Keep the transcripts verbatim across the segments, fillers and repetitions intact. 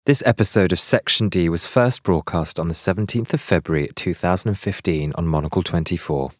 This episode of Section D was first broadcast on the seventeenth of February two thousand fifteen on Monocle twenty-four.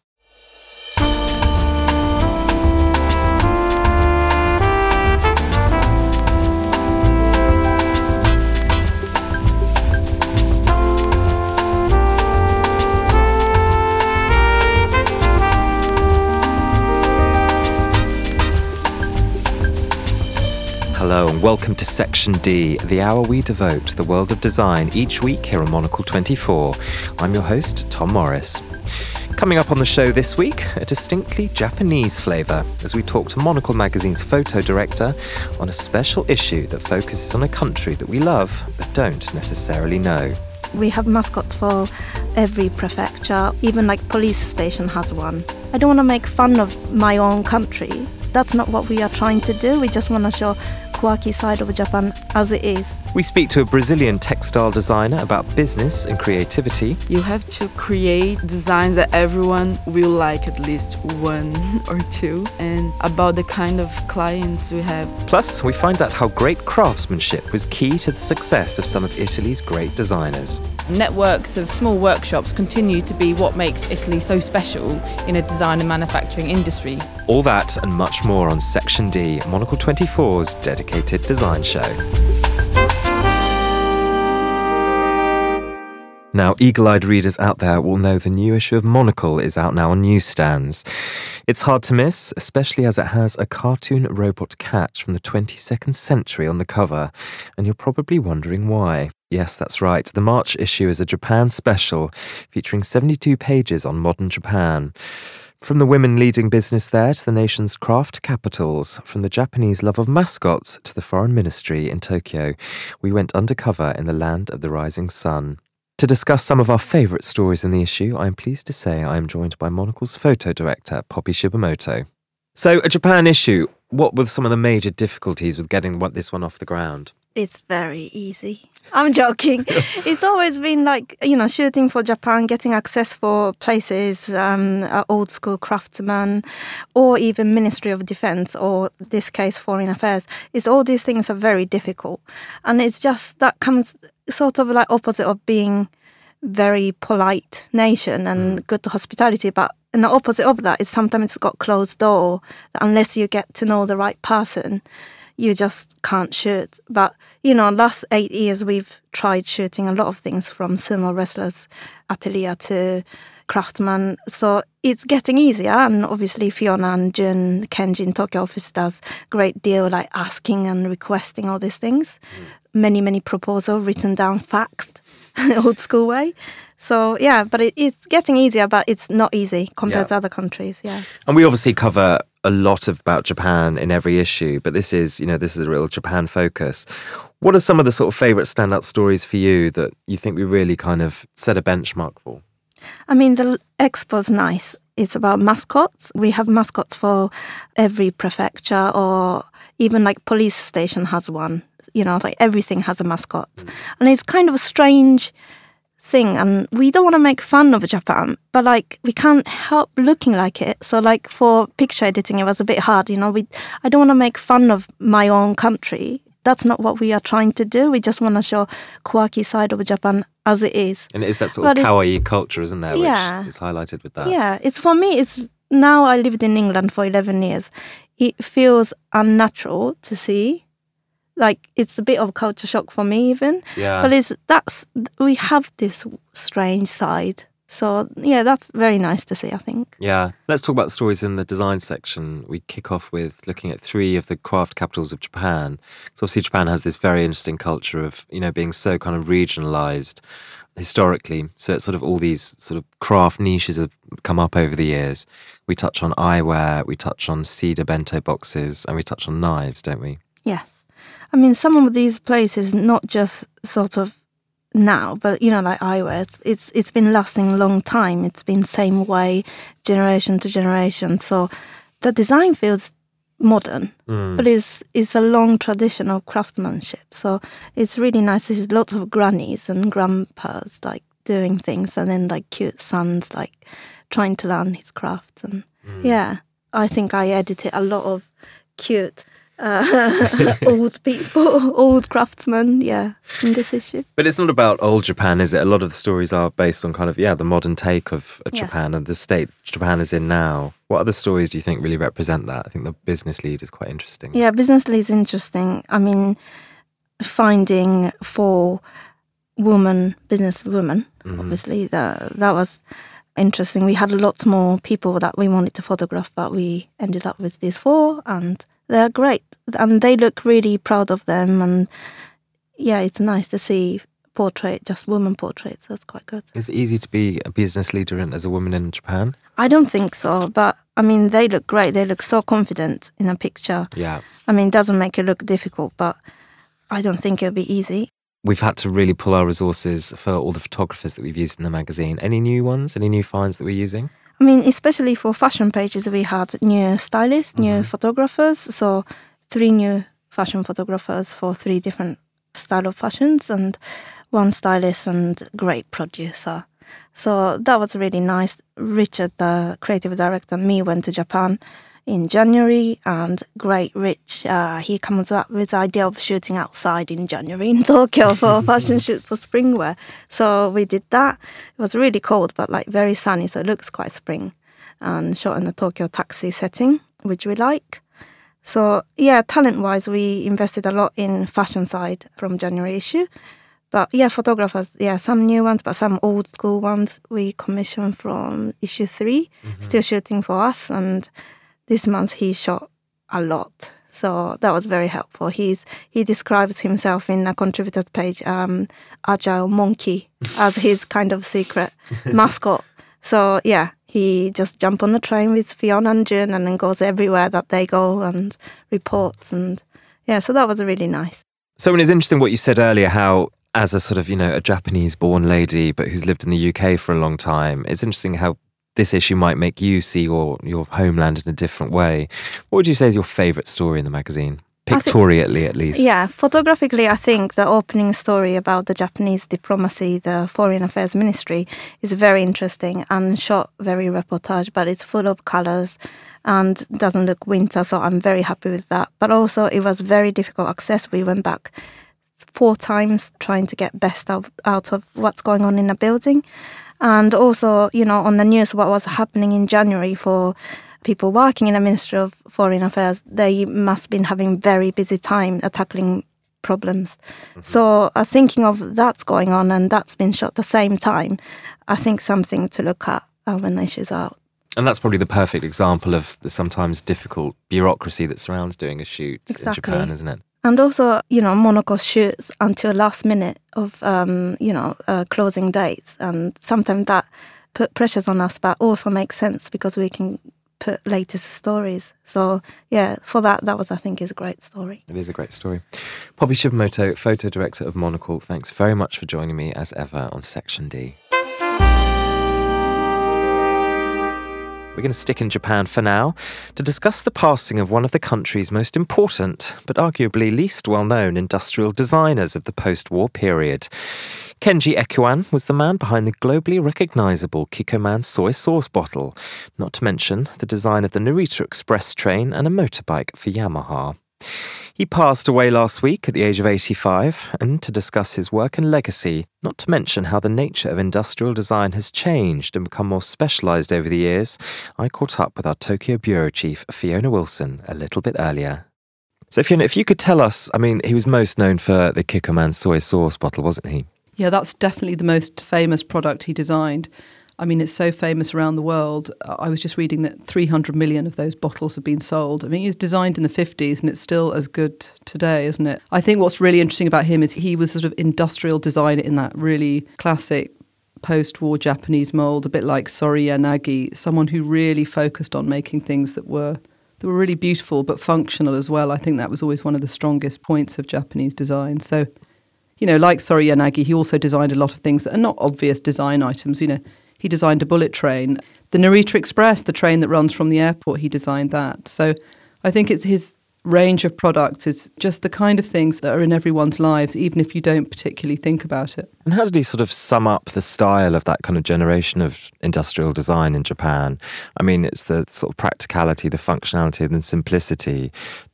Hello and welcome to Section D, the hour we devote to the world of design each week here on Monocle twenty-four. I'm your host, Tom Morris. Coming up on the show this week, a distinctly Japanese flavour as we talk to Monocle magazine's photo director on a special issue that focuses on a country that we love but don't necessarily know. We have mascots for every prefecture, even like police station has one. I don't want to make fun of my own country. That's not what we are trying to do. We just want to show quirky side of Japan as it is. We speak to a Brazilian textile designer about business and creativity. You have to create designs that everyone will like at least one or two, and about the kind of clients we have. Plus, we find out how great craftsmanship was key to the success of some of Italy's great designers. Networks of small workshops continue to be what makes Italy so special in a design and manufacturing industry. All that and much more on Section D, Monocle twenty-four's dedicated design show. Now, eagle-eyed readers out there will know the new issue of Monocle is out now on newsstands. It's hard to miss, especially as it has a cartoon robot cat from the twenty-second century on the cover, and you're probably wondering why. Yes, that's right. The March issue is a Japan special, featuring seventy-two pages on modern Japan. From the women leading business there to the nation's craft capitals, from the Japanese love of mascots to the foreign ministry in Tokyo, we went undercover in the land of the rising sun. To discuss some of our favourite stories in the issue, I am pleased to say I am joined by Monocle's photo director, Poppy Shibamoto. So, a Japan issue, what were some of the major difficulties with getting this one off the ground? It's very easy. I'm joking. It's always been like, you know, shooting for Japan, getting access for places, um, old school craftsmen, or even Ministry of Defense, or this case, Foreign Affairs. It's all these things are very difficult. And it's just, that comes sort of like opposite of being very polite nation and mm. good hospitality, but and the opposite of that is sometimes it's got closed door, that unless you get to know the right person, you just can't shoot. But, you know, last eight years we've tried shooting a lot of things from sumo wrestlers, atelier to craftsmen. So it's getting easier. And obviously Fiona and Jun, Kenji in Tokyo office does a great deal like asking and requesting all these things. Mm. Many, many proposals written down, faxed, old school way. So, yeah, but it, it's getting easier, but it's not easy compared yeah. to other countries, yeah. And we obviously cover a lot of, about Japan in every issue, but this is, you know, this is a real Japan focus. What are some of the sort of favourite standout stories for you that you think we really kind of set a benchmark for? I mean, the expo's nice. It's about mascots. We have mascots for every prefecture, or even like police station has one. You know, like everything has a mascot. Mm. And it's kind of a strange thing, and we don't want to make fun of Japan, but like we can't help looking like it. So like for picture editing, it was a bit hard, you know. We I don't want to make fun of my own country. That's not what we are trying to do. We just want to show quirky side of Japan as it is. And it is that sort but of kawaii culture, isn't there, yeah, which is highlighted with that. Yeah, it's for me, it's now I lived in England for eleven years. It feels unnatural to see. Like, it's a bit of a culture shock for me even. Yeah. But it's that's we have this strange side. So, yeah, that's very nice to see, I think. Yeah. Let's talk about the stories in the design section. We kick off with looking at three of the craft capitals of Japan. So obviously Japan has this very interesting culture of, you know, being so kind of regionalised historically. So it's sort of all these sort of craft niches have come up over the years. We touch on eyewear, we touch on cedar bento boxes, and we touch on knives, don't we? Yes. I mean, some of these places, not just sort of now, but, you know, like eyewear, it's, it's it's been lasting a long time. It's been same way, generation to generation. So the design feels modern, mm. but it's, it's a long tradition of craftsmanship. So it's really nice. There's lots of grannies and grandpas, like, doing things, and then, like, cute sons, like, trying to learn his craft. And, mm. yeah, I think I edited a lot of cute uh, old people, old craftsmen, yeah, in this issue. But it's not about old Japan, is it? A lot of the stories are based on kind of, yeah, the modern take of, of Yes. Japan and the state Japan is in now. What other stories do you think really represent that? I think the business lead is quite interesting. Yeah, business lead is interesting. I mean, finding four women, business women, Mhm. obviously, that, that was interesting. We had lots more people that we wanted to photograph, but we ended up with these four, and they're great. And they look really proud of them. And yeah, it's nice to see portrait, just women portraits. That's quite good. Is it easy to be a business leader in, as a woman in Japan? I don't think so, but I mean, they look great. They look so confident in a picture. Yeah. I mean, it doesn't make it look difficult, but I don't think it'll be easy. We've had to really pull our resources for all the photographers that we've used in the magazine. Any new ones? Any new finds that we're using? I mean, especially for fashion pages, we had new stylists, new photographers. So three new fashion photographers for three different style of fashions, and one stylist and great producer. So that was really nice. Richard, the creative director, and me went to Japan in January, and great Rich, uh, he comes up with the idea of shooting outside in January in Tokyo for a fashion shoot for spring wear. So we did that. It was really cold, but like very sunny, so it looks quite spring. And shot in the Tokyo taxi setting, which we like. So yeah, talent-wise, we invested a lot in fashion side from January issue. But yeah, photographers, yeah, some new ones, but some old school ones we commissioned from issue three, still shooting for us. And this month he shot a lot. So that was very helpful. He's He describes himself in a contributors page, um, Agile Monkey, as his kind of secret mascot. So yeah, he just jumps on the train with Fiona and June and then goes everywhere that they go and reports. And yeah, so that was really nice. So it's interesting what you said earlier, how as a sort of, you know, a Japanese-born lady but who's lived in the U K for a long time, it's interesting how this issue might make you see your, your homeland in a different way. What would you say is your favourite story in the magazine? Pictorially, at least. Yeah, photographically, I think the opening story about the Japanese diplomacy, the Foreign Affairs Ministry, is very interesting and shot very reportage, but it's full of colours and doesn't look winter, so I'm very happy with that. But also, it was very difficult access. We went back four times trying to get best of, out of what's going on in a building. And also, you know, on the news, what was happening in January for people working in the Ministry of Foreign Affairs, they must have been having very busy time uh, tackling problems. Mm-hmm. So uh, thinking of that's going on and that's been shot at the same time, I think something to look at uh, when the issue's out. And that's probably the perfect example of the sometimes difficult bureaucracy that surrounds doing a shoot Exactly. in Japan, isn't it? And also, you know, Monaco shoots until last minute of, um, you know, uh, closing dates. And sometimes that put pressures on us, but also makes sense because we can put latest stories. So, yeah, for that, that was, I think, is a great story. It is a great story. Poppy Shibamoto, photo director of Monocle, thanks very much for joining me as ever on Section D. We're going to stick in Japan for now to discuss the passing of one of the country's most important, but arguably least well-known industrial designers of the post-war period. Kenji Ekuan was the man behind the globally recognisable Kikkoman soy sauce bottle, not to mention the design of the Narita Express train and a motorbike for Yamaha. He passed away last week at the age of eighty-five, and to discuss his work and legacy, not to mention how the nature of industrial design has changed and become more specialised over the years, I caught up with our Tokyo bureau chief, Fiona Wilson, a little bit earlier. So Fiona, if you could tell us, I mean, he was most known for the Kikkoman soy sauce bottle, wasn't he? Yeah, that's definitely the most famous product he designed. I mean, it's so famous around the world. I was just reading that three hundred million of those bottles have been sold. I mean, it was designed in the fifties and it's still as good today, isn't it? I think what's really interesting about him is he was sort of industrial designer in that really classic post-war Japanese mould, a bit like Sori Yanagi, someone who really focused on making things that were that were really beautiful but functional as well. I think that was always one of the strongest points of Japanese design. So, you know, like Sori Yanagi, he also designed a lot of things that are not obvious design items, you know. He designed a bullet train. The Narita Express, the train that runs from the airport, he designed that. So I think it's his range of products is just the kind of things that are in everyone's lives, even if you don't particularly think about it. And how did he sort of sum up the style of that kind of generation of industrial design in Japan? I mean, it's the sort of practicality, the functionality and the simplicity that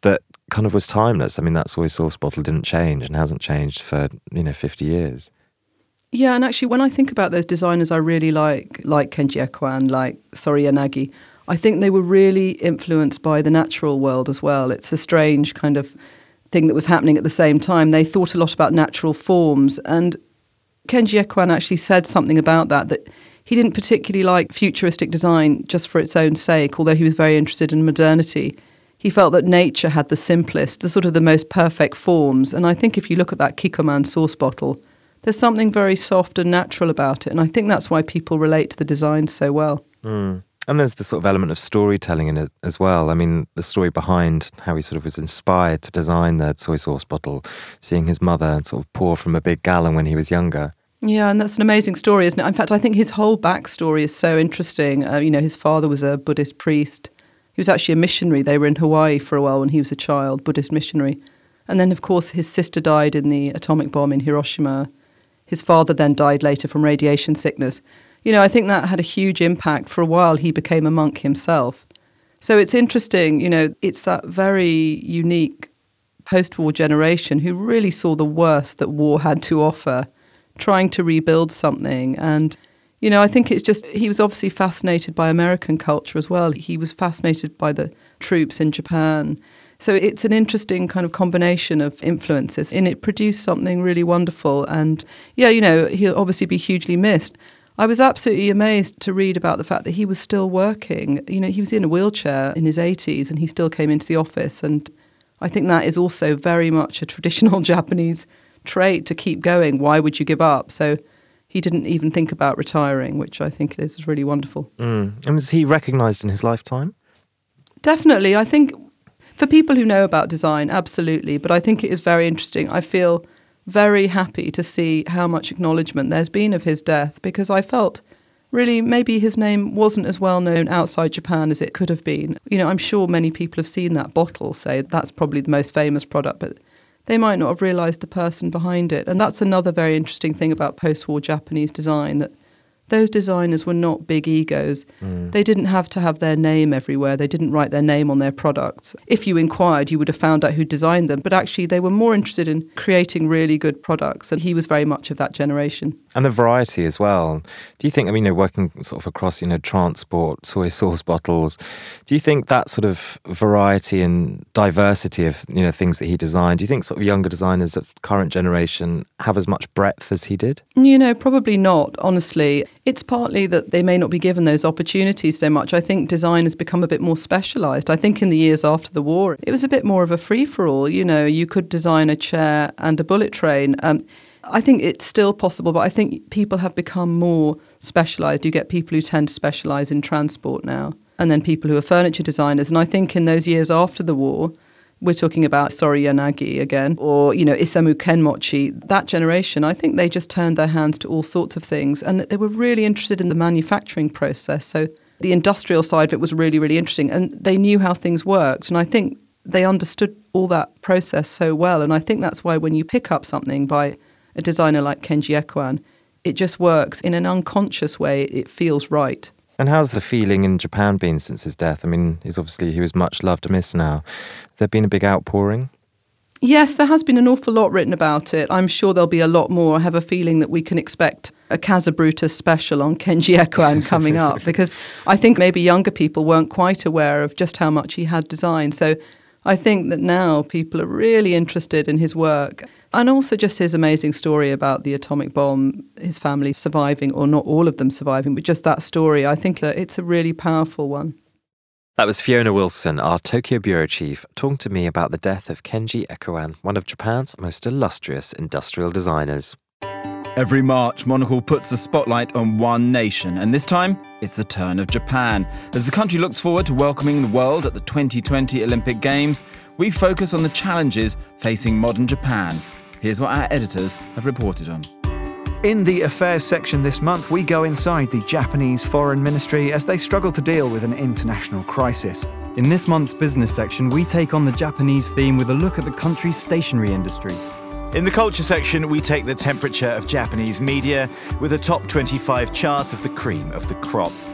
kind of was timeless. I mean, that soy sauce bottle didn't change and hasn't changed for, you know, fifty years. Yeah, and actually when I think about those designers I really like, like Kenji Ekuan, like Sori Yanagi, I think they were really influenced by the natural world as well. It's a strange kind of thing that was happening at the same time. They thought a lot about natural forms, and Kenji Ekuan actually said something about that, that he didn't particularly like futuristic design just for its own sake, although he was very interested in modernity. He felt that nature had the simplest, the sort of the most perfect forms. And I think if you look at that Kikkoman sauce bottle, there's something very soft and natural about it. And I think that's why people relate to the design so well. Mm. And there's the sort of element of storytelling in it as well. I mean, the story behind how he sort of was inspired to design the soy sauce bottle, seeing his mother sort of pour from a big gallon when he was younger. Yeah, and that's an amazing story, isn't it? In fact, I think his whole backstory is so interesting. Uh, you know, his father was a Buddhist priest. He was actually a missionary. They were in Hawaii for a while when he was a child, Buddhist missionary. And then, of course, his sister died in the atomic bomb in Hiroshima. His father then died later from radiation sickness. You know, I think that had a huge impact. For a while, he became a monk himself. So it's interesting, you know, it's that very unique post-war generation who really saw the worst that war had to offer, trying to rebuild something. And, you know, I think it's just, he was obviously fascinated by American culture as well. He was fascinated by the troops in Japan. So it's an interesting kind of combination of influences, and it produced something really wonderful. And, yeah, you know, he'll obviously be hugely missed. I was absolutely amazed to read about the fact that he was still working. You know, he was in a wheelchair in his eighties and he still came into the office. And I think that is also very much a traditional Japanese trait, to keep going. Why would you give up? So he didn't even think about retiring, which I think is really wonderful. Mm. And was he recognised in his lifetime? Definitely. I think for people who know about design, absolutely. But I think it is very interesting. I feel very happy to see how much acknowledgement there's been of his death, because I felt really maybe his name wasn't as well known outside Japan as it could have been. You know, I'm sure many people have seen that bottle, say that's probably the most famous product, but they might not have realised the person behind it. And that's another very interesting thing about post-war Japanese design, that those designers were not big egos. Mm. They didn't have to have their name everywhere. They didn't write their name on their products. If you inquired, you would have found out who designed them. But actually, they were more interested in creating really good products. And he was very much of that generation. And the variety as well. Do you think, I mean, you know, working sort of across, you know, transport, soy sauce bottles, do you think that sort of variety and diversity of, you know, things that he designed, do you think sort of younger designers of current generation have as much breadth as he did? You know, probably not, honestly. It's partly that they may not be given those opportunities so much. I think design has become a bit more specialised. I think in the years after the war, it was a bit more of a free-for-all. You know, you could design a chair and a bullet train. Um, I think it's still possible, but I think people have become more specialised. You get people who tend to specialise in transport now, and then people who are furniture designers. And I think in those years after the war, we're talking about Sori Yanagi again, or, you know, Isamu Kenmochi, that generation, I think they just turned their hands to all sorts of things, and they were really interested in the manufacturing process. So the industrial side of it was really, really interesting, and they knew how things worked. And I think they understood all that process so well. And I think that's why when you pick up something by a designer like Kenji Ekuan, it just works in an unconscious way. It feels right. And how's the feeling in Japan been since his death? I mean, he's obviously, he was much loved and missed now. Has there been a big outpouring? Yes, there has been an awful lot written about it. I'm sure there'll be a lot more. I have a feeling that we can expect a Casa Brutus special on Kenji Ekuan coming up, because I think maybe younger people weren't quite aware of just how much he had designed. So I think that now people are really interested in his work. And also just his amazing story about the atomic bomb, his family surviving, or not all of them surviving, but just that story. I think that it's a really powerful one. That was Fiona Wilson, our Tokyo bureau chief, talking to me about the death of Kenji Ekuan, one of Japan's most illustrious industrial designers. Every March, Monocle puts the spotlight on one nation, and this time, it's the turn of Japan. As the country looks forward to welcoming the world at the twenty twenty Olympic Games, we focus on the challenges facing modern Japan. Here's what our editors have reported on. In the Affairs section this month, we go inside the Japanese Foreign Ministry as they struggle to deal with an international crisis. In this month's Business section, we take on the Japanese theme with a look at the country's stationery industry. In the Culture section, we take the temperature of Japanese media with a top twenty-five chart of the cream of the crop.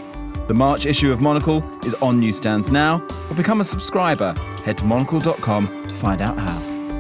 The March issue of Monocle is on newsstands now, or become a subscriber. Head to monocle dot com to find out how.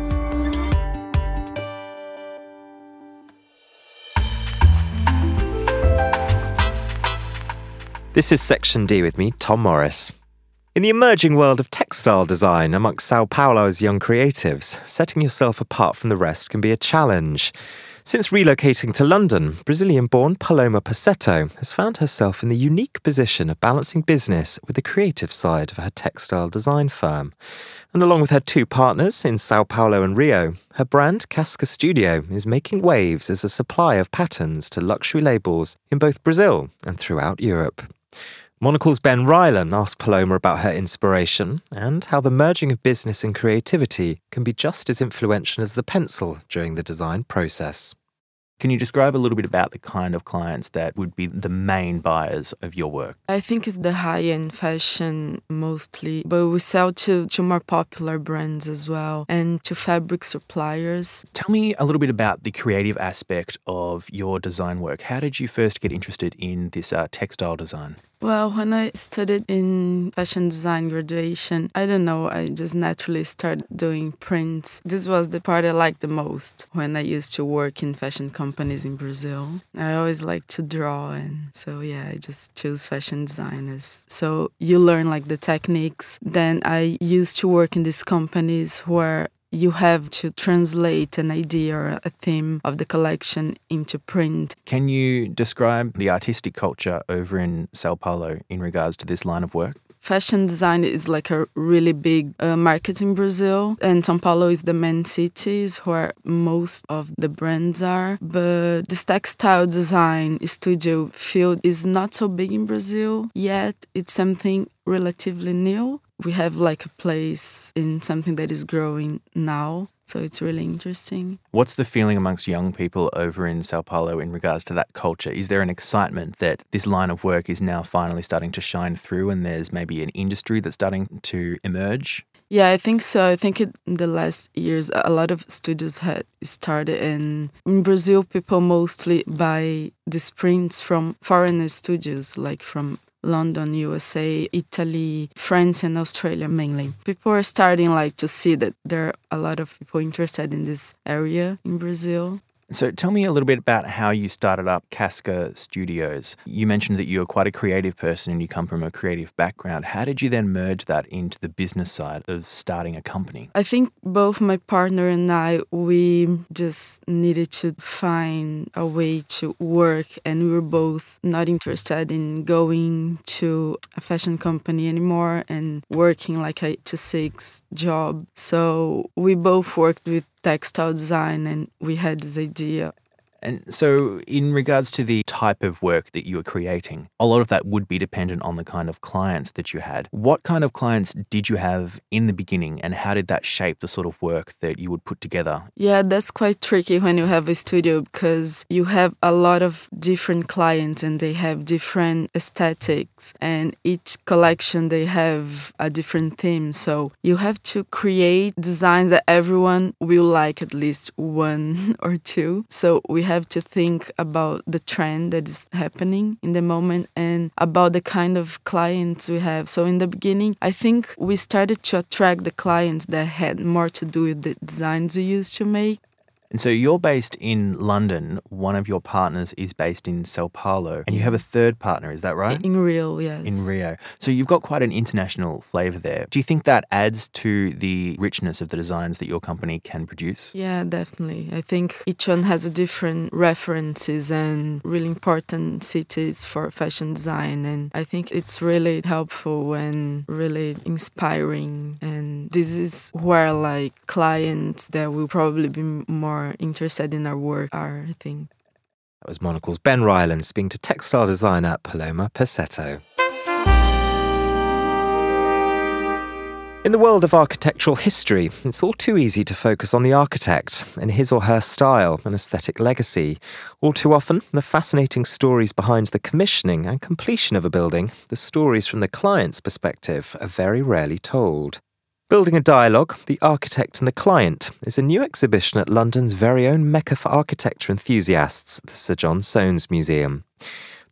This is Section D with me, Tom Morris. In the emerging world of textile design amongst Sao Paulo's young creatives, setting yourself apart from the rest can be a challenge. Since relocating to London, Brazilian-born Paloma Passetto has found herself in the unique position of balancing business with the creative side of her textile design firm. And along with her two partners in Sao Paulo and Rio, her brand Casca Studio is making waves as a supplier of patterns to luxury labels in both Brazil and throughout Europe. Monocle's Ben Rylan asked Paloma about her inspiration and how the merging of business and creativity can be just as influential as the pencil during the design process. Can you describe a little bit about the kind of clients that would be the main buyers of your work? I think it's the high-end fashion mostly, but we sell to, to more popular brands as well and to fabric suppliers. Tell me a little bit about the creative aspect of your design work. How did you first get interested in this uh, textile design? Well, when I studied in fashion design graduation, I don't know, I just naturally started doing prints. This was the part I liked the most when I used to work in fashion companies in Brazil. I always liked to draw, and so yeah, I just chose fashion designers. So you learn like the techniques. Then I used to work in these companies where you have to translate an idea or a theme of the collection into print. Can you describe the artistic culture over in Sao Paulo in regards to this line of work? Fashion design is like a really big uh, market in Brazil, and São Paulo is the main city, is where most of the brands are. But this textile design studio field is not so big in Brazil yet. It's something relatively new. We have like a place in something that is growing now. So it's really interesting. What's the feeling amongst young people over in Sao Paulo in regards to that culture? Is there an excitement that this line of work is now finally starting to shine through and there's maybe an industry that's starting to emerge? Yeah, I think so. I think in the last years, a lot of studios had started. And in Brazil, people mostly buy these prints from foreign studios, like from London, U S A, Italy, France, and Australia mainly. People are starting like to see that there are a lot of people interested in this area in Brazil. So tell me a little bit about how you started up Casca Studios. You mentioned that you're quite a creative person and you come from a creative background. How did you then merge that into the business side of starting a company? I think both my partner and I, we just needed to find a way to work, and we were both not interested in going to a fashion company anymore and working like a eight to six job. So we both worked with textile design, and we had this idea. And so in regards to the type of work that you were creating, a lot of that would be dependent on the kind of clients that you had. What kind of clients did you have in the beginning, and how did that shape the sort of work that you would put together? Yeah, that's quite tricky when you have a studio, because you have a lot of different clients and they have different aesthetics, and each collection they have a different theme. So you have to create designs that everyone will like, at least one or two. So we have have to think about the trend that is happening in the moment and about the kind of clients we have. So in the beginning, I think we started to attract the clients that had more to do with the designs we used to make. And so you're based in London. One of your partners is based in Sao Paulo. And you have a third partner, is that right? In Rio, yes. In Rio. So you've got quite an international flavour there. Do you think that adds to the richness of the designs that your company can produce? Yeah, definitely. I think each one has a different references and really important cities for fashion design. And I think it's really helpful and really inspiring. And this is where like clients that will probably be more interested in our work are, I think. That was Monocle's Ben Rylan speaking to textile designer Paloma Passetto. In the world of architectural history, it's all too easy to focus on the architect and his or her style and aesthetic legacy. All too often, the fascinating stories behind the commissioning and completion of a building, the stories from the client's perspective, are very rarely told. Building a Dialogue, The Architect and the Client, is a new exhibition at London's very own Mecca for architecture enthusiasts, the Sir John Soanes Museum.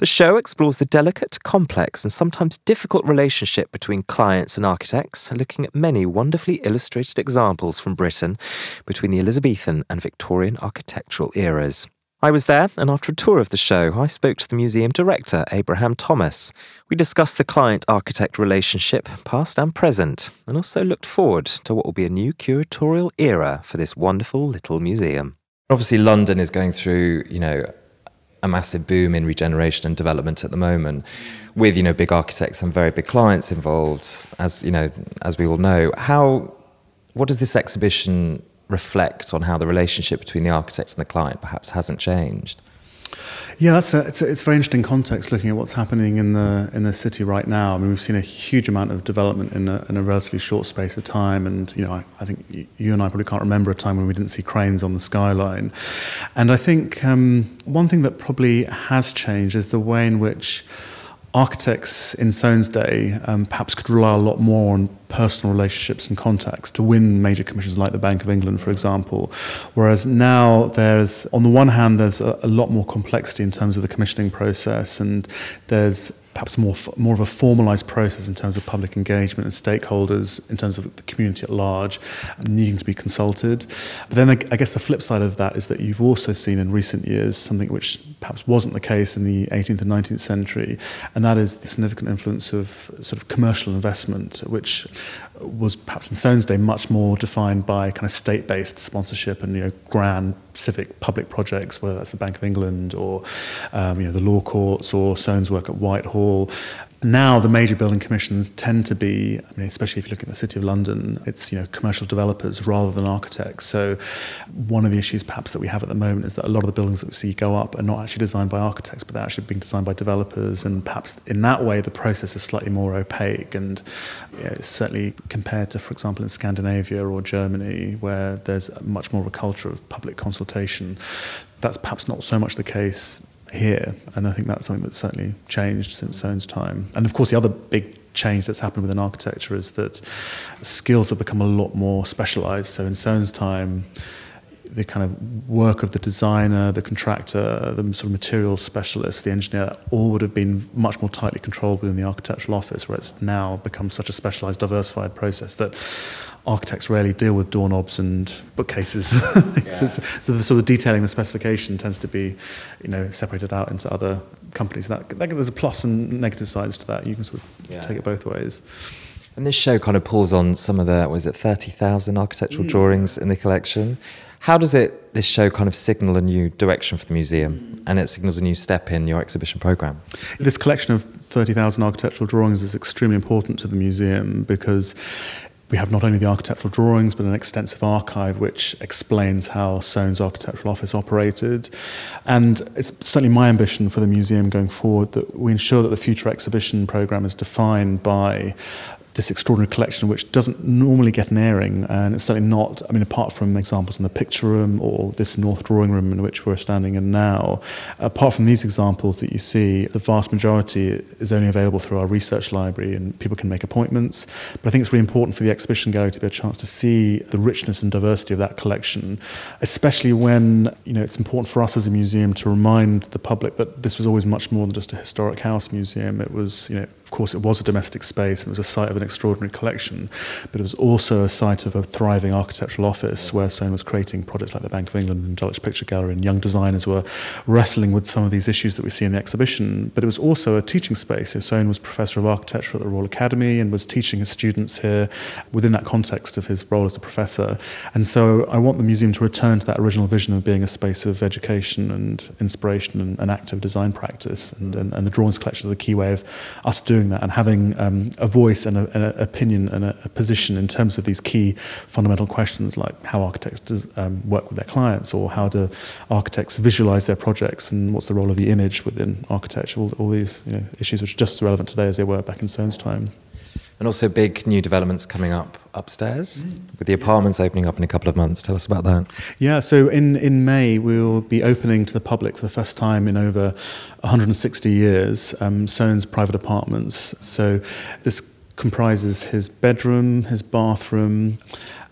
The show explores the delicate, complex and sometimes difficult relationship between clients and architects, looking at many wonderfully illustrated examples from Britain between the Elizabethan and Victorian architectural eras. I was there, and after a tour of the show, I spoke to the museum director, Abraham Thomas. We discussed the client-architect relationship, past and present, and also looked forward to what will be a new curatorial era for this wonderful little museum. Obviously, London is going through, you know, a massive boom in regeneration and development at the moment, with, you know, big architects and very big clients involved, as, you know, as we all know. How, what does this exhibition reflect on how the relationship between the architect and the client perhaps hasn't changed? Yeah, that's a, it's a, it's a very interesting context looking at what's happening in the in the city right now. I mean, we've seen a huge amount of development in a, in a relatively short space of time, and you know, I, I think you and I probably can't remember a time when we didn't see cranes on the skyline. And I think um, one thing that probably has changed is the way in which architects in Soane's day um, perhaps could rely a lot more on personal relationships and contacts to win major commissions like the Bank of England, for example. Whereas now there's, on the one hand, there's a, a lot more complexity in terms of the commissioning process, and there's perhaps more more of a formalised process in terms of public engagement and stakeholders, in terms of the community at large, needing to be consulted. But then I, I guess the flip side of that is that you've also seen in recent years something which perhaps wasn't the case in the eighteenth and nineteenth century, and that is the significant influence of sort of commercial investment, which was perhaps in Soane's day much more defined by kind of state-based sponsorship and, you know, grand civic public projects, whether that's the Bank of England or um, you know, the law courts or Soane's work at Whitehall. Now the major building commissions tend to be, I mean, especially if you look at the City of London, it's, you know, commercial developers rather than architects. So one of the issues perhaps that we have at the moment is that a lot of the buildings that we see go up are not actually designed by architects, but they're actually being designed by developers, and perhaps in that way the process is slightly more opaque, and you know, certainly compared to, for example, in Scandinavia or Germany, where there's much more of a culture of public consultation, that's perhaps not so much the case here, and I think that's something that's certainly changed since Soane's time. And of course the other big change that's happened within architecture is that skills have become a lot more specialised. So in Soane's time, the kind of work of the designer, the contractor, the sort of materials specialist, the engineer, all would have been much more tightly controlled within the architectural office, where it's now become such a specialised, diversified process that architects rarely deal with doorknobs and bookcases. Yeah. so, so the sort of detailing the specification tends to be, you know, separated out into other companies. That, that there's a plus and negative sides to that. You can sort of yeah. take it both ways. And this show kind of pulls on some of the, what is it, thirty thousand architectural mm. drawings in the collection. How does it, this show kind of signal a new direction for the museum, and it signals a new step in your exhibition programme? This collection of thirty thousand architectural drawings is extremely important to the museum because we have not only the architectural drawings, but an extensive archive which explains how Soane's architectural office operated. And it's certainly my ambition for the museum going forward that we ensure that the future exhibition programme is defined by this extraordinary collection which doesn't normally get an airing, and it's certainly not, I mean, apart from examples in the picture room or this North Drawing Room in which we're standing in now, apart from these examples that you see, the vast majority is only available through our research library, and people can make appointments. But I think it's really important for the exhibition gallery to be a chance to see the richness and diversity of that collection, especially when, you know, it's important for us as a museum to remind the public that this was always much more than just a historic house museum. It was, you know, of course, it was a domestic space and it was a site of an extraordinary collection, but it was also a site of a thriving architectural office where Soane was creating projects like the Bank of England and Dulwich Picture Gallery, and young designers were wrestling with some of these issues that we see in the exhibition. But it was also a teaching space. Soane was Professor of Architecture at the Royal Academy and was teaching his students here within that context of his role as a professor. And so I want the museum to return to that original vision of being a space of education and inspiration and, and active design practice. And, and, and the drawings collection is a key way of us doing that and having um, a voice and an opinion and a, a position in terms of these key fundamental questions like how architects does, um, work with their clients, or how do architects visualize their projects, and what's the role of the image within architecture, all, all these, you know, issues which are just as relevant today as they were back in Soane's time. And also big new developments coming up upstairs, mm. with the apartments opening up in a couple of months. Tell us about that. Yeah, so in, in May we'll be opening to the public for the first time in over one hundred sixty years, um, Soane's private apartments. So this comprises his bedroom, his bathroom,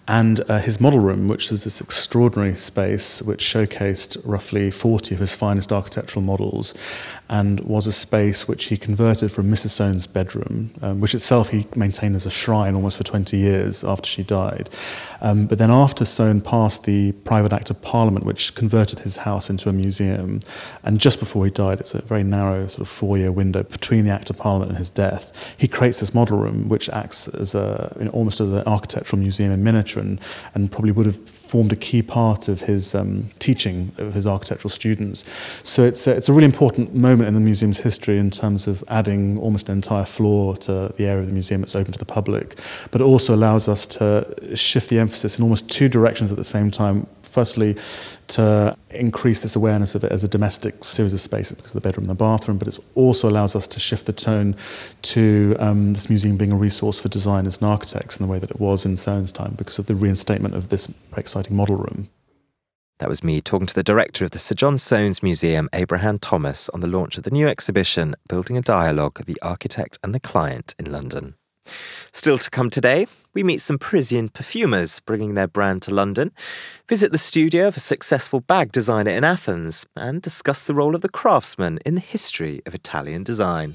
and uh, his model room, which is this extraordinary space which showcased roughly forty of his finest architectural models, and was a space which he converted from Missus Soane's bedroom, um, which itself he maintained as a shrine almost for twenty years after she died. Um, but then after Soane passed the Private Act of Parliament, which converted his house into a museum, and just before he died, it's a very narrow sort of four-year window between the Act of Parliament and his death, he creates this model room which acts as a, you know, almost as an architectural museum in miniature, and, and probably would have formed a key part of his um, teaching of his architectural students. So it's a, it's a really important moment in the museum's history in terms of adding almost an entire floor to the area of the museum that's open to the public, but it also allows us to shift the emphasis in almost two directions at the same time. Firstly, to increase this awareness of it as a domestic series of spaces because of the bedroom and the bathroom, but it also allows us to shift the tone to um, this museum being a resource for designers and architects in the way that it was in Soane's time because of the reinstatement of this very exciting model room. That was me talking to the director of the Sir John Soanes Museum, Abraham Thomas, on the launch of the new exhibition, Building a Dialogue, The Architect and the Client in London. Still to come today, we meet some Parisian perfumers bringing their brand to London, visit the studio of a successful bag designer in Athens, and discuss the role of the craftsman in the history of Italian design.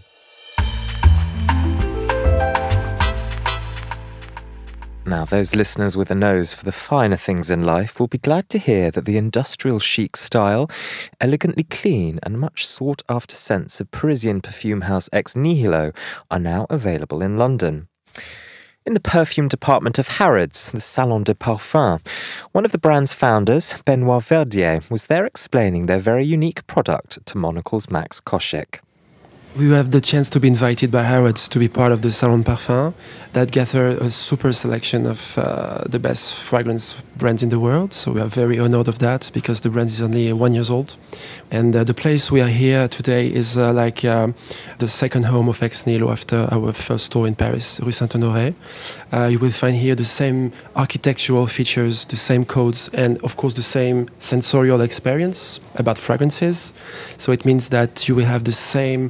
Now, those listeners with a nose for the finer things in life will be glad to hear that the industrial chic style, elegantly clean and much sought-after scents of Parisian perfume house Ex Nihilo are now available in London. In the perfume department of Harrods, the Salon de Parfum, one of the brand's founders, Benoit Verdier, was there explaining their very unique product to Monocle's Max Koschek. We have the chance to be invited by Harrods to be part of the Salon de Parfum that gather a super selection of uh, the best fragrance brands in the world. So we are very honored of that because the brand is only one years old. And uh, the place we are here today is uh, like uh, the second home of Ex Nihilo after our first store in Paris, Rue Saint-Honoré. Uh, you will find here the same architectural features, the same codes, and of course the same sensorial experience about fragrances. So it means that you will have the same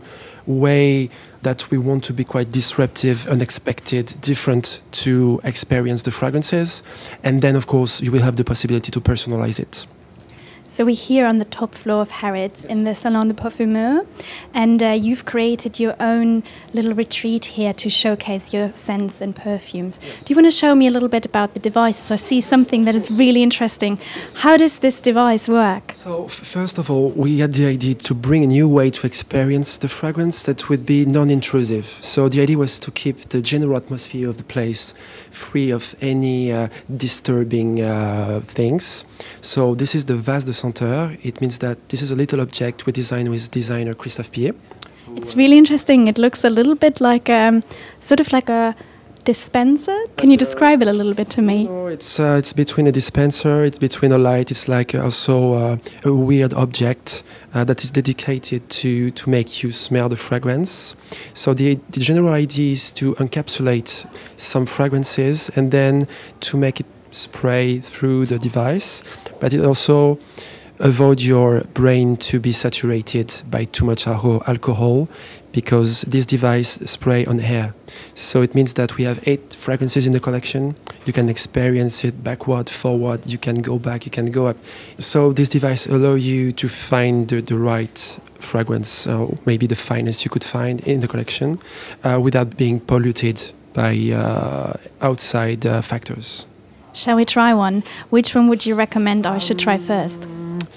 way that we want to be quite disruptive, unexpected, different to experience the fragrances. And then, of course, you will have the possibility to personalize it. So we're here on the top floor of Harrods in the Salon de Parfumeur, and uh, you've created your own little retreat here to showcase your scents and perfumes. Yes. Do you want to show me a little bit about the devices? I see something that is really interesting. How does this device work? So f- first of all, we had the idea to bring a new way to experience the fragrance that would be non-intrusive. So the idea was to keep the general atmosphere of the place free of any uh, disturbing uh, things. So this is the vase de senteur. It means that this is a little object we designed with designer Christophe Pillet. It's really interesting. It looks a little bit like um, sort of like a dispenser. Can you describe it a little bit to me? No, it's uh, it's between a dispenser, it's between a light. It's like also uh, a weird object uh, that is dedicated to to make you smell the fragrance. So the the general idea is to encapsulate some fragrances and then to make it spray through the device, but it also avoid your brain to be saturated by too much alcohol because this device spray on air. So it means that we have eight fragrances in the collection. You can experience it backward, forward, you can go back, you can go up. So this device allows you to find the, the right fragrance, uh, maybe the finest you could find in the collection, uh, without being polluted by uh, outside uh, factors. Shall we try one? Which one would you recommend I should try first?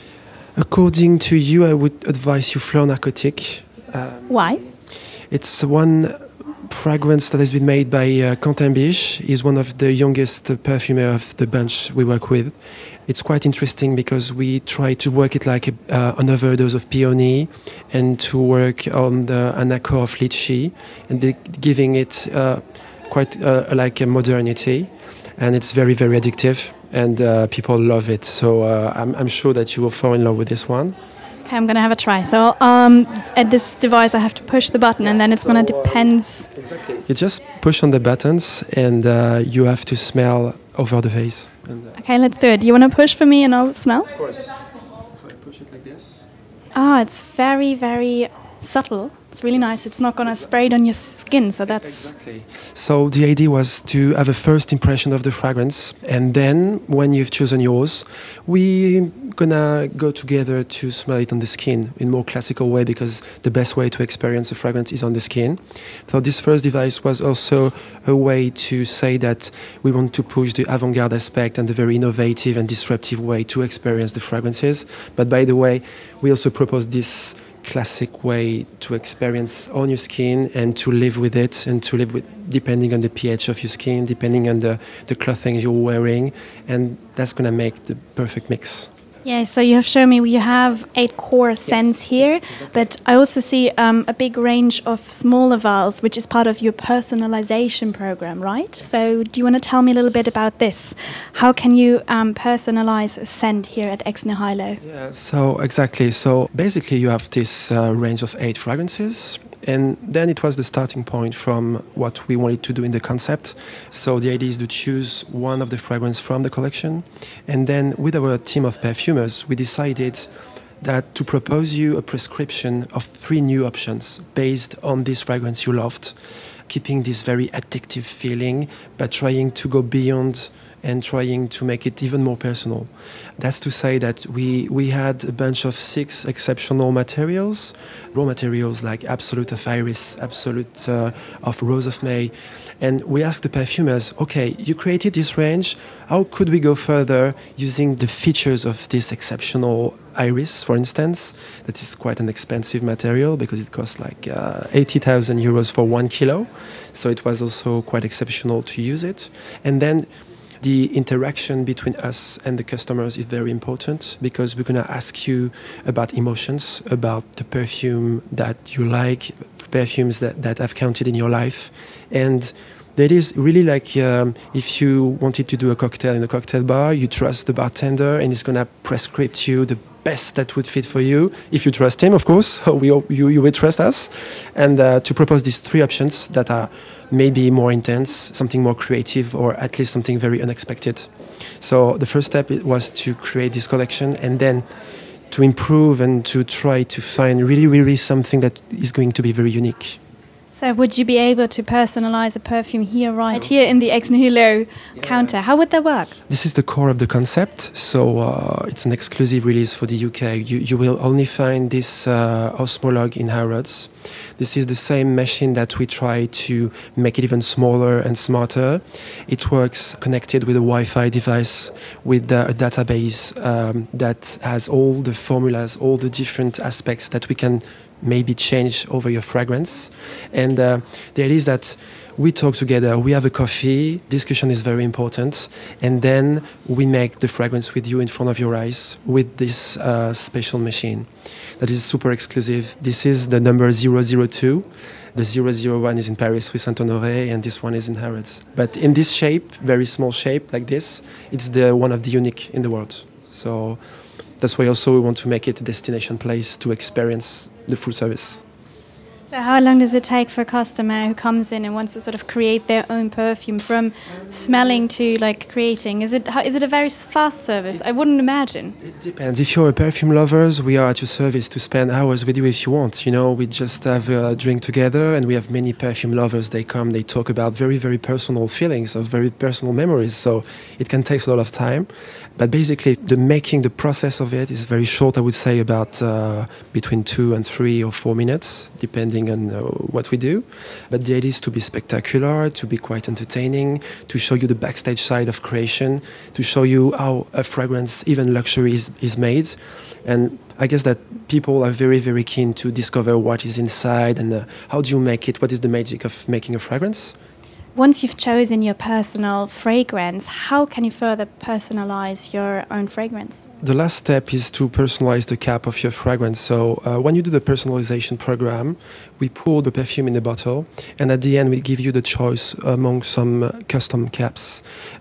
According to you, I would advise you Fleur Narcotique. Um, Why? It's one fragrance that has been made by uh, Quentin Biche. He's one of the youngest uh, perfumer of the bunch we work with. It's quite interesting because we try to work it like a, uh, an overdose of peony and to work on the, an accord of lychee and the, giving it uh, quite uh, like a modernity. And it's very, very addictive, and uh, people love it. So uh, I'm, I'm sure that you will fall in love with this one. Okay, I'm going to have a try. So um, at this device, I have to push the button, yes, and then it's so going to depend. Uh, exactly. You just push on the buttons, and uh, you have to smell over the vase. And, uh, okay, let's do it. Do you want to push for me, and I'll smell? Of course. So I push it like this. Ah, oh, it's very, very subtle. It's really nice. It's not going to spray it on your skin, so that's... Exactly. So the idea was to have a first impression of the fragrance, and then when you've chosen yours, we're gonna go together to smell it on the skin in more classical way, because the best way to experience a fragrance is on the skin. So this first device was also a way to say that we want to push the avant-garde aspect and the very innovative and disruptive way to experience the fragrances. But by the way, we also propose this classic way to experience on your skin and to live with it, and to live with depending on the pH of your skin, depending on the, the clothing you're wearing, and that's going to make the perfect mix. Yeah, so you have shown me you have eight core scents here, exactly. But I also see um, a big range of smaller vials, which is part of your personalization program, right? Yes. So do you want to tell me a little bit about this? How can you um, personalize a scent here at Ex Nihilo? Yeah, so exactly. So basically you have this uh, range of eight fragrances. And then it was the starting point from what we wanted to do in the concept. So the idea is to choose one of the fragrances from the collection. And then with our team of perfumers, we decided that to propose you a prescription of three new options based on this fragrance you loved, keeping this very addictive feeling, but trying to go beyond and trying to make it even more personal. That's to say that we, we had a bunch of six exceptional materials, raw materials like Absolute of Iris, Absolute uh, of Rose of May. And we asked the perfumers, okay, you created this range, how could we go further using the features of this exceptional iris, for instance? That is quite an expensive material because it costs like uh, eighty thousand euros for one kilo. So it was also quite exceptional to use it. And then the interaction between us and the customers is very important, because we're going to ask you about emotions, about the perfume that you like, perfumes that, that have counted in your life. And that is really like um, if you wanted to do a cocktail in a cocktail bar, you trust the bartender and he's going to prescribe you the best that would fit for you, if you trust him, of course. we, you, you will trust us. And uh, to propose these three options that are maybe more intense, something more creative, or at least something very unexpected. So the first step was to create this collection, and then to improve and to try to find really, really something that is going to be very unique. So would you be able to personalize a perfume here, right here in the Ex Nihilo yeah. counter? How would that work? This is the core of the concept. So uh, it's an exclusive release for the U K. You, you will only find this uh, Osmolog in Harrods. This is the same machine that we try to make it even smaller and smarter. It works connected with a Wi-Fi device, with uh, a database um, that has all the formulas, all the different aspects that we can maybe change over your fragrance. And uh, the idea is that we talk together, we have a coffee, discussion is very important, and then we make the fragrance with you in front of your eyes with this uh, special machine that is super exclusive. This is the number zero zero two. The zero zero one is in Paris with Saint-Honoré, and this one is in Harrods. But in this shape, very small shape like this, it's the one of the unique in the world. So that's why also we want to make it a destination place to experience the full service. So how long does it take for a customer who comes in and wants to sort of create their own perfume, from smelling to like creating? Is it how, is it a very fast service? I wouldn't imagine. It depends. If you're a perfume lovers, we are at your service to spend hours with you if you want. You know, we just have a drink together, and we have many perfume lovers. They come, they talk about very, very personal feelings, of very personal memories. So it can take a lot of time. But basically, the making, the process of it is very short. I would say about uh, between two and three or four minutes, depending on uh, what we do. But the idea is to be spectacular, to be quite entertaining, to show you the backstage side of creation, to show you how a fragrance, even luxury, is, is made. And I guess that people are very, very keen to discover what is inside and uh, how do you make it, what is the magic of making a fragrance. Once you've chosen your personal fragrance, how can you further personalize your own fragrance? The last step is to personalize the cap of your fragrance. So uh, when you do the personalization program, we pour the perfume in a bottle, and at the end we give you the choice among some uh, custom caps.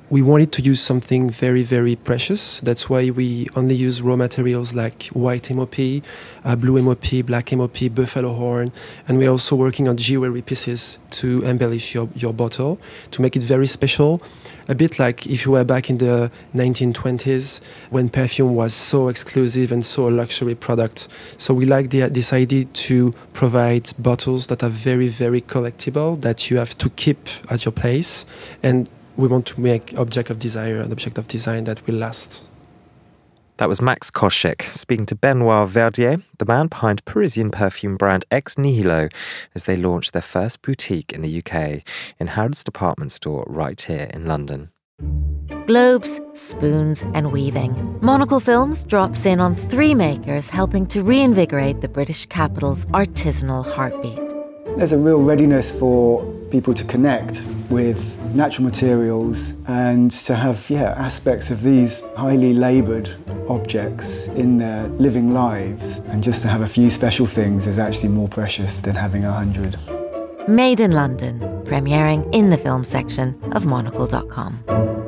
we wanted to use something very, very precious. That's why we only use raw materials like white M O P, uh, blue M O P, black M O P, buffalo horn. And we're also working on jewelry pieces to embellish your, your bottle, to make it very special. A bit like if you were back in the nineteen twenties when perfume was so exclusive and so a luxury product. So we like the, this idea to provide bottles that are very, very collectible, that you have to keep at your place. And we want to make object of desire an object of design that will last. That was Max Koschek speaking to Benoit Verdier, the man behind Parisian perfume brand Ex Nihilo, as they launched their first boutique in the U K in Harrods department store right here in London. Globes, spoons and weaving. Monocle Films drops in on three makers helping to reinvigorate the British capital's artisanal heartbeat. There's a real readiness for people to connect with natural materials and to have yeah, aspects of these highly laboured objects in their living lives. And just to have a few special things is actually more precious than having a hundred. Made in London, premiering in the film section of monocle dot com.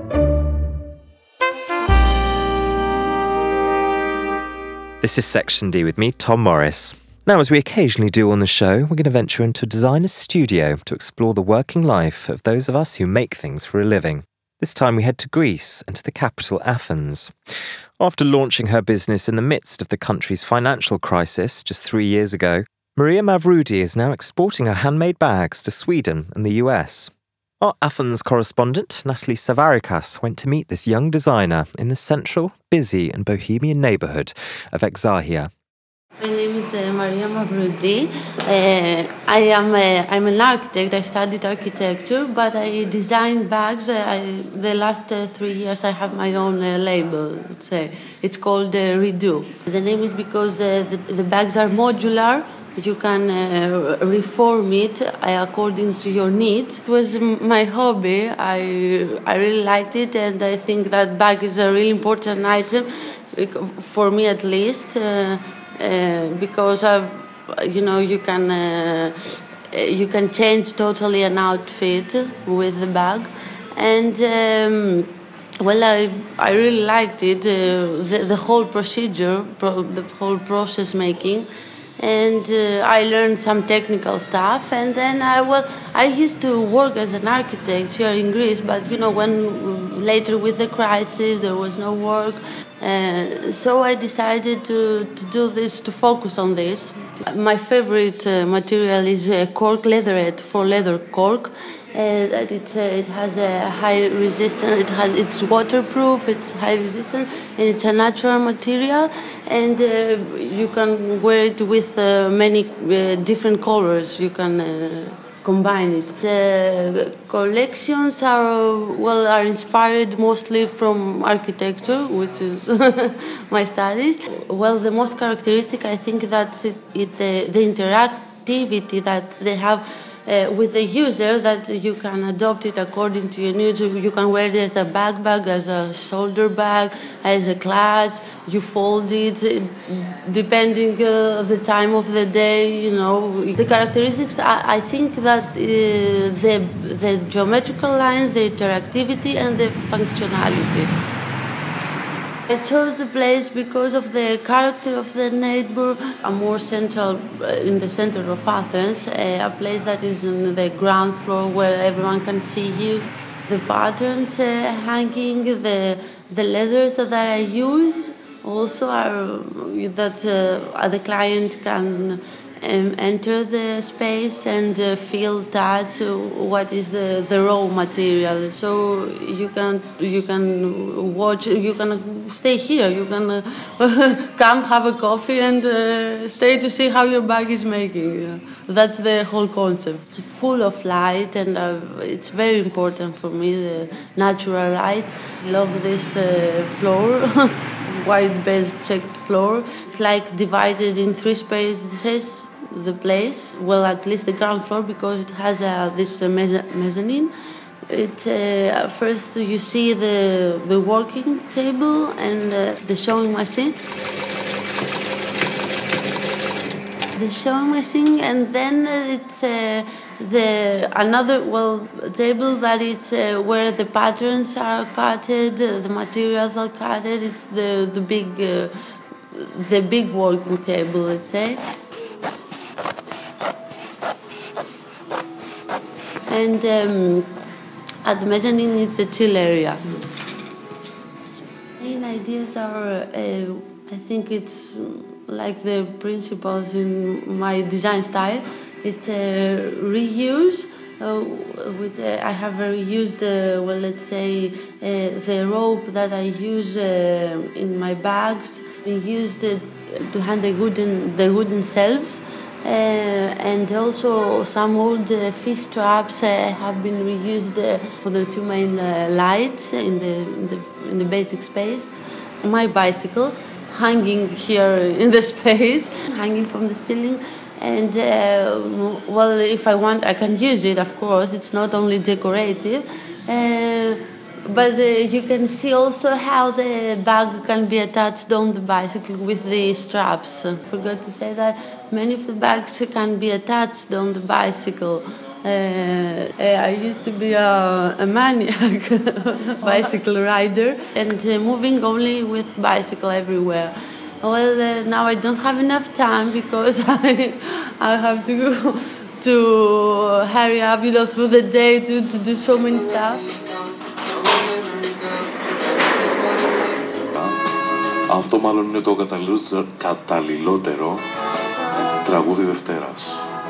This is Section D with me, Tom Morris. Now, as we occasionally do on the show, we're going to venture into a designer's studio to explore the working life of those of us who make things for a living. This time we head to Greece and to the capital, Athens. After launching her business in the midst of the country's financial crisis just three years ago, Maria Mavroudi is now exporting her handmade bags to Sweden and the U S. Our Athens correspondent, Natalie Savarikas, went to meet this young designer in the central, busy and bohemian neighbourhood of Exarchia. My name is uh, Maria Mavroudi. Uh, I am uh, I'm an architect. I studied architecture, but I design bags. Uh, I, the last uh, three years, I have my own uh, label. It's, uh, it's called uh, Redo. The name is because uh, the, the bags are modular. You can uh, reform it uh, according to your needs. It was my hobby. I I really liked it, and I think that bag is a really important item for me, at least. Uh, Uh, because of, you know, you can uh, you can change totally an outfit with the bag, and um, well, I I really liked it, uh, the the whole procedure, pro- the whole process making, and uh, I learned some technical stuff, and then I well I used to work as an architect here in Greece, but you know when later with the crisis there was no work. Uh, so I decided to, to do this, to focus on this. My favorite uh, material is uh, cork leatherette for leather cork. Uh, that it, uh, it has a high resistance, it has, it's waterproof, it's high resistance, and it's a natural material, and uh, you can wear it with uh, many uh, different colors. You can uh, combine it. The collections are well are inspired mostly from architecture, which is my studies. Well, the most characteristic, I think, that's it, it the, the interactivity that they have uh, with the user, that you can adopt it according to your needs. You can wear it as a backpack, as a shoulder bag, as a clutch. You fold it, depending uh, the time of the day. You know the characteristics. I, I think that uh, the the geometrical lines, the interactivity, and the functionality. I chose the place because of the character of the neighbor, a more central, in the center of Athens, a place that is on the ground floor where everyone can see you. The patterns uh, hanging, the the leathers that I use also are that uh, the client can um, enter the space and uh, feel, touch what is the, the raw material. So you can you can watch, you can stay here, you can uh, come have a coffee and uh, stay to see how your bag is making. Yeah. That's the whole concept. It's full of light, and uh, it's very important for me, the natural light. I love this uh, floor. White base checked floor. It's like divided in three spaces, the place. Well, at least the ground floor, because it has uh, this uh, mezz- mezzanine. It uh, first you see the the working table and uh, the sewing machine. the sewing machine, and then it's uh, the another well table that it's uh, where the patterns are cutted, uh, the materials are cutted. It's the the big uh, the big working table, let's say. And um, at the mezzanine is the chill area. Main ideas are, uh, I think it's like the principles in my design style. It's uh, reuse, uh, which uh, I have reused, uh, well, let's say, uh, the rope that I use uh, in my bags. I used it to hang the wooden, the wooden shelves. Uh, and also some old uh, fish traps uh, have been reused uh, for the two main uh, lights in the, in the in the basic space. My bicycle hanging here in the space, hanging from the ceiling, and uh, well, if I want, I can use it. Of course, it's not only decorative. Uh, But uh, you can see also how the bag can be attached on the bicycle with the straps. I forgot to say that many of the bags can be attached on the bicycle. Uh, I used to be a, a maniac bicycle rider and uh, moving only with bicycle everywhere. Well, uh, now I don't have enough time because I, I have to go to hurry up, you know, through the day to, to do so many stuff. Αυτό μάλλον είναι το καταλληλότερο τραγούδι Δευτέρας.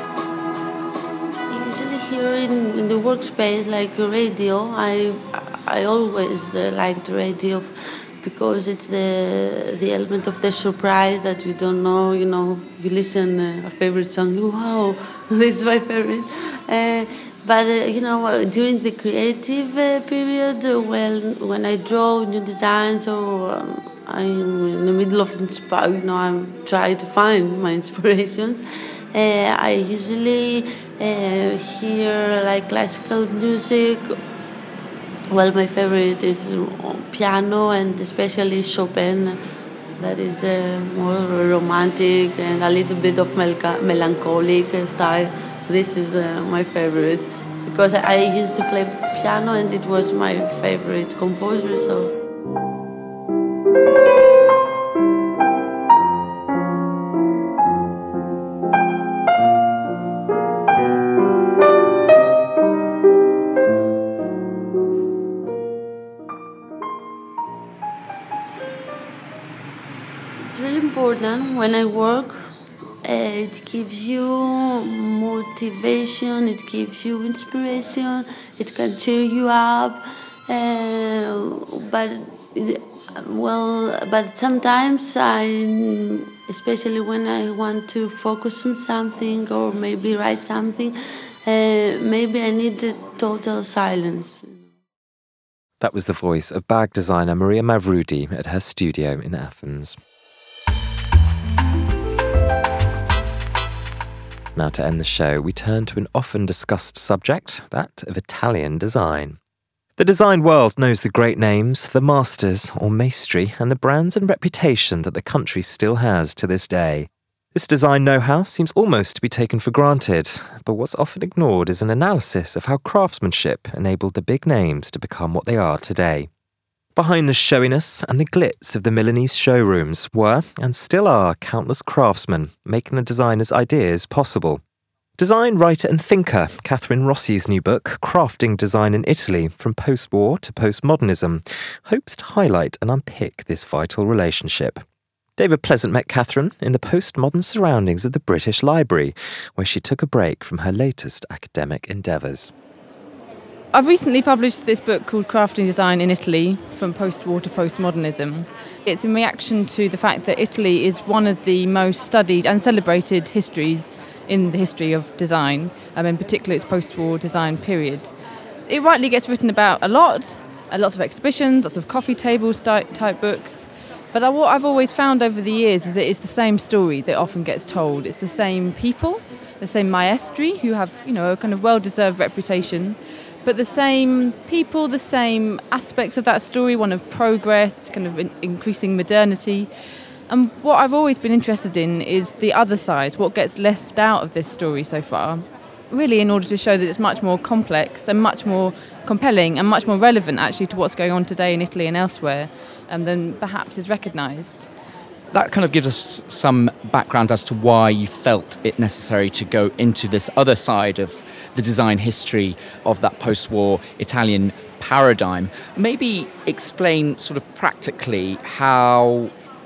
Usually here in, in the workspace, like radio, I I always uh, liked radio because it's the the element of the surprise that you don't know. You know, you listen uh, a favorite song. Wow, this is my favorite. Uh, But, uh, you know, during the creative uh, period, uh, well, when I draw new designs or um, I'm in the middle of, inspi- you know, I'm trying to find my inspirations, uh, I usually uh, hear, like, classical music. Well, my favorite is piano and especially Chopin. That is uh, more romantic and a little bit of mel- melancholic style. This is uh, my favorite because I used to play piano and it was my favorite composer. So. It's really important when I work. Uh, it gives you motivation, it gives you inspiration, it can cheer you up. Uh, but, well, but sometimes I, especially when I want to focus on something or maybe write something, uh, maybe I need a total silence. That was the voice of bag designer Maria Mavroudi at her studio in Athens. Now, to end the show, we turn to an often discussed subject, that of Italian design. The design world knows the great names, the masters or maestri, and the brands and reputation that the country still has to this day. This design know-how seems almost to be taken for granted, but what's often ignored is an analysis of how craftsmanship enabled the big names to become what they are today. Behind the showiness and the glitz of the Milanese showrooms were, and still are, countless craftsmen, making the designer's ideas possible. Design writer and thinker Catherine Rossi's new book, Crafting Design in Italy, From Post-War to Postmodernism, hopes to highlight and unpick this vital relationship. David Pleasant met Catherine in the postmodern surroundings of the British Library, where she took a break from her latest academic endeavours. I've recently published this book called Crafting Design in Italy, From Post-War to Postmodernism. It's in reaction to the fact that Italy is one of the most studied and celebrated histories in the history of design, um, in particular its post-war design period. It rightly gets written about a lot, uh, lots of exhibitions, lots of coffee table type books. But what I've always found over the years is that it's the same story that often gets told. It's the same people, the same maestri who have, you know, a kind of well-deserved reputation, but the same people, the same aspects of that story, one of progress, kind of in- increasing modernity. And what I've always been interested in is the other side, what gets left out of this story so far, really in order to show that it's much more complex and much more compelling and much more relevant actually to what's going on today in Italy and elsewhere um, than perhaps is recognised. That kind of gives us some background as to why you felt it necessary to go into this other side of the design history of that post-war Italian paradigm. Maybe explain sort of practically how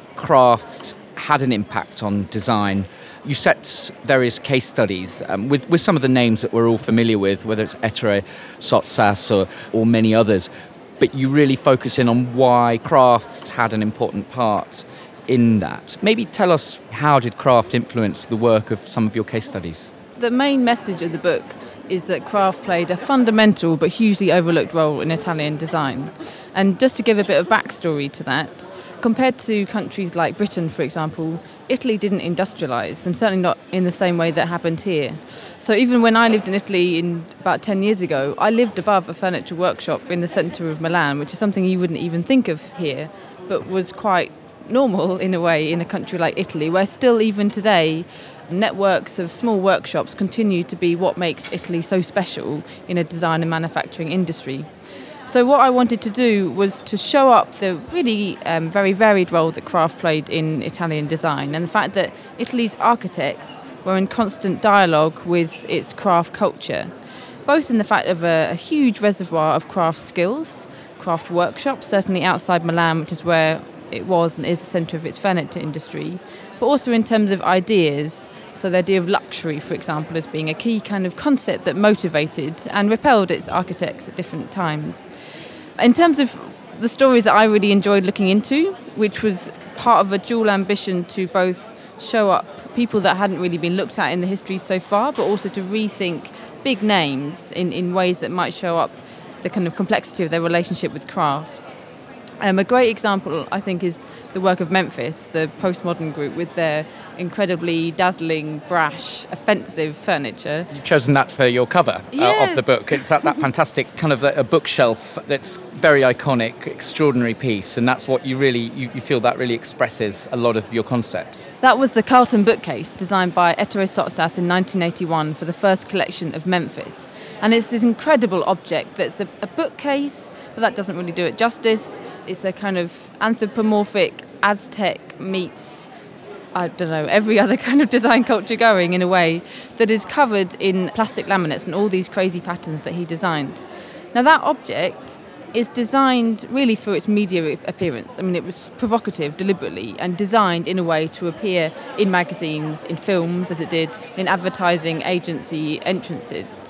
craft had an impact on design. You set various case studies um, with, with some of the names that we're all familiar with, whether it's Ettore Sottsass or, or many others, but you really focus in on why craft had an important part in that. Maybe tell us, how did craft influence the work of some of your case studies? The main message of the book is that craft played a fundamental but hugely overlooked role in Italian design. And just to give a bit of backstory to that, compared to countries like Britain, for example, Italy didn't industrialise, and certainly not in the same way that happened here. So even when I lived in Italy in about ten years ago, I lived above a furniture workshop in the centre of Milan, which is something you wouldn't even think of here, but was quite normal in a way in a country like Italy, where still even today networks of small workshops continue to be what makes Italy so special in a design and manufacturing industry. So what I wanted to do was to show up the really um, very varied role that craft played in Italian design, and the fact that Italy's architects were in constant dialogue with its craft culture, both in the fact of a, a huge reservoir of craft skills, craft workshops, certainly outside Milan, which is where it was and is the centre of its furniture industry, but also in terms of ideas. So the idea of luxury, for example, as being a key kind of concept that motivated and repelled its architects at different times. In terms of the stories that I really enjoyed looking into, which was part of a dual ambition to both show up people that hadn't really been looked at in the history so far, but also to rethink big names in, in ways that might show up the kind of complexity of their relationship with craft. Um, a great example, I think, is the work of Memphis, the postmodern group, with their incredibly dazzling, brash, offensive furniture. You've chosen that for your cover yes. uh, of the book. It's that, that fantastic kind of a, a bookshelf that's very iconic, extraordinary piece, and that's what you really, you, you feel that really expresses a lot of your concepts. That was the Carlton bookcase designed by Ettore Sottsass in nineteen eighty-one for the first collection of Memphis. And it's this incredible object that's a, a bookcase, but that doesn't really do it justice. It's a kind of anthropomorphic Aztec meets, I don't know, every other kind of design culture going in a way, that is covered in plastic laminates and all these crazy patterns that he designed. Now that object is designed really for its media appearance. I mean, it was provocative deliberately and designed in a way to appear in magazines, in films, as it did, in advertising agency entrances.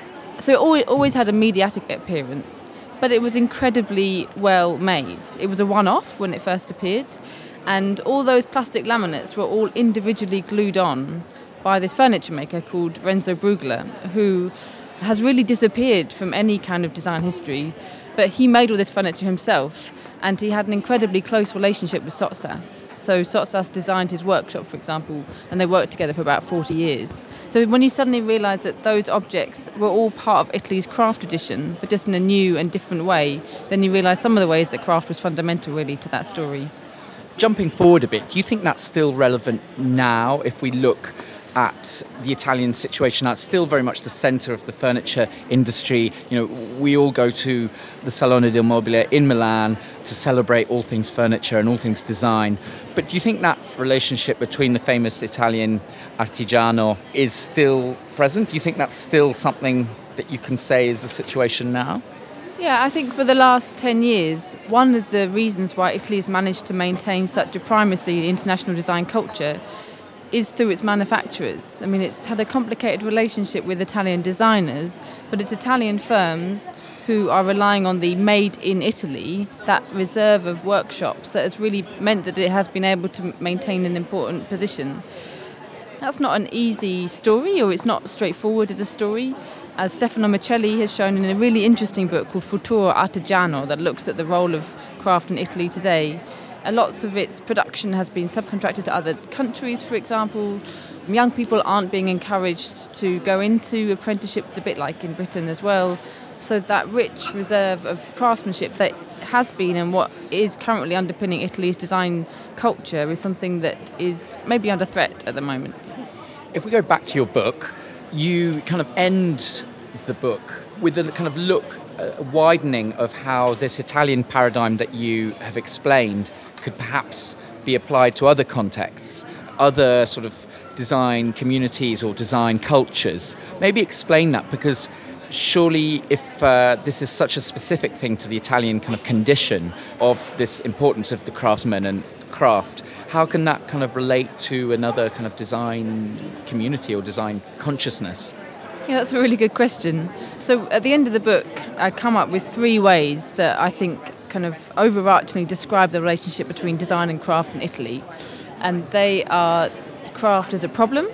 So it always had a mediatic appearance, but it was incredibly well made. It was a one-off when it first appeared, and all those plastic laminates were all individually glued on by this furniture maker called Renzo Brugler, who has really disappeared from any kind of design history, but he made all this furniture himself, and he had an incredibly close relationship with Sottsass. So Sottsass designed his workshop, for example, and they worked together for about forty years. So when you suddenly realise that those objects were all part of Italy's craft tradition, but just in a new and different way, then you realise some of the ways that craft was fundamental really to that story. Jumping forward a bit, do you think that's still relevant now if we look at the Italian situation? That's still very much the centre of the furniture industry. You know, we all go to the Salone del Mobile in Milan to celebrate all things furniture and all things design. But do you think that relationship between the famous Italian artigiano is still present? Do you think that's still something that you can say is the situation now? Yeah, I think for the last ten years, one of the reasons why Italy has managed to maintain such a primacy in international design culture is through its manufacturers. I mean, it's had a complicated relationship with Italian designers, but it's Italian firms who are relying on the made in Italy, that reserve of workshops, that has really meant that it has been able to maintain an important position. That's not an easy story, or it's not straightforward as a story. As Stefano Michelli has shown in a really interesting book called Futuro Artigiano that looks at the role of craft in Italy today, uh, lots of its production has been subcontracted to other countries, for example. Young people aren't being encouraged to go into apprenticeships, a bit like in Britain as well. So that rich reserve of craftsmanship that has been and what is currently underpinning Italy's design culture is something that is maybe under threat at the moment. If we go back to your book, you kind of end the book with a kind of look, a widening of how this Italian paradigm that you have explained could perhaps be applied to other contexts, other sort of design communities or design cultures. Maybe explain that, because surely if uh, this is such a specific thing to the Italian kind of condition of this importance of the craftsman and craft, how can that kind of relate to another kind of design community or design consciousness? Yeah, that's a really good question. So at the end of the book, I come up with three ways that I think kind of overarchingly describe the relationship between design and craft in Italy. And they are craft as a problem,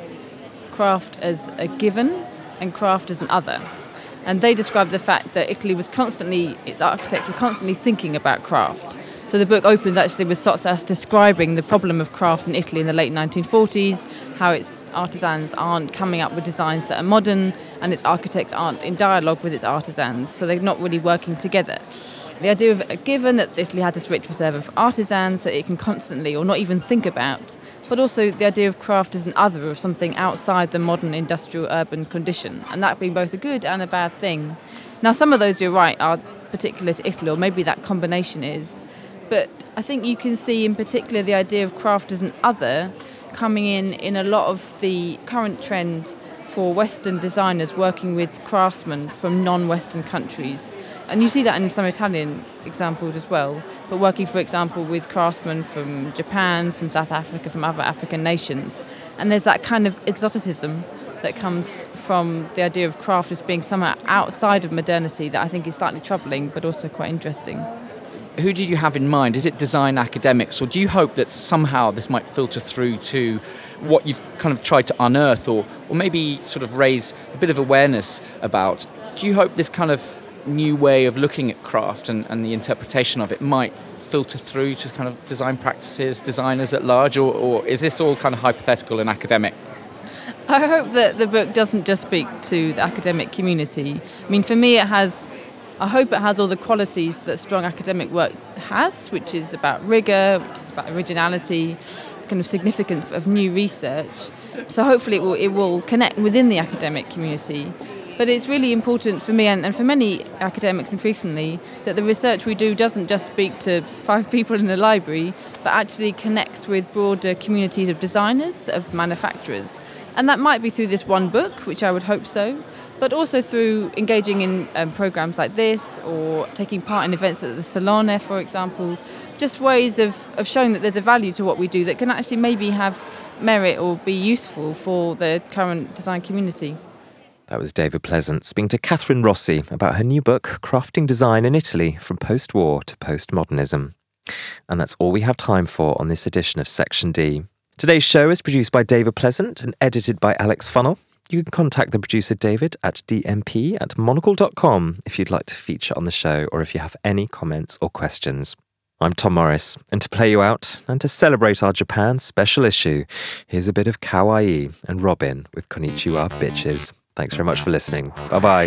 craft as a given, and craft as an other. And they describe the fact that Italy was constantly, its architects were constantly thinking about craft. So the book opens actually with Sottsass describing the problem of craft in Italy in the late nineteen forties, how its artisans aren't coming up with designs that are modern and its architects aren't in dialogue with its artisans, so they're not really working together. The idea of a given that Italy had this rich reserve of artisans that it can constantly or not even think about, but also the idea of craft as an other, of something outside the modern industrial urban condition, and that being both a good and a bad thing. Now some of those, you're right, are particular to Italy, or maybe that combination is, but I think you can see in particular the idea of craft as an other coming in in a lot of the current trend for Western designers working with craftsmen from non-Western countries. And you see that in some Italian examples as well, but working, for example, with craftsmen from Japan, from South Africa, from other African nations. And there's that kind of exoticism that comes from the idea of craft as being somehow outside of modernity that I think is slightly troubling, but also quite interesting. Who did you have in mind? Is it design academics, or do you hope that somehow this might filter through to what you've kind of tried to unearth, or, or maybe sort of raise a bit of awareness about? Do you hope this kind of new way of looking at craft and, and the interpretation of it might filter through to kind of design practices, designers at large, or, or is this all kind of hypothetical and academic? I hope that the book doesn't just speak to the academic community. I mean, for me, it has, I hope it has all the qualities that strong academic work has, which is about rigour, which is about originality, kind of significance of new research. So hopefully it will, it will connect within the academic community. But it's really important for me and, and for many academics increasingly that the research we do doesn't just speak to five people in the library, but actually connects with broader communities of designers, of manufacturers. And that might be through this one book, which I would hope so, but also through engaging in um, programmes like this or taking part in events at the Salone, for example, just ways of, of showing that there's a value to what we do that can actually maybe have merit or be useful for the current design community. That was David Pleasant speaking to Catherine Rossi about her new book, Crafting Design in Italy, From Post-War to Postmodernism. And that's all we have time for on this edition of Section D. Today's show is produced by David Pleasant and edited by Alex Funnell. You can contact the producer David at d m p at monocle dot com if you'd like to feature on the show or if you have any comments or questions. I'm Tom Morris, and to play you out and to celebrate our Japan special issue, here's a bit of Kawaii and Robin with Konnichiwa Bitches. Thanks very much for listening. Bye-bye.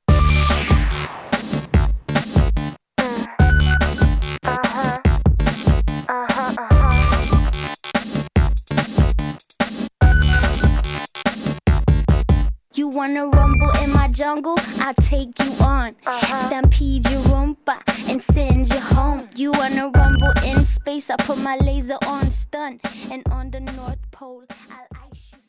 You wanna rumble in my jungle? I'll take you on. Uh-huh. Stampede your Roomba and send you home. You wanna rumble in space? I put my laser on stun. And on the North Pole, I'll ice you.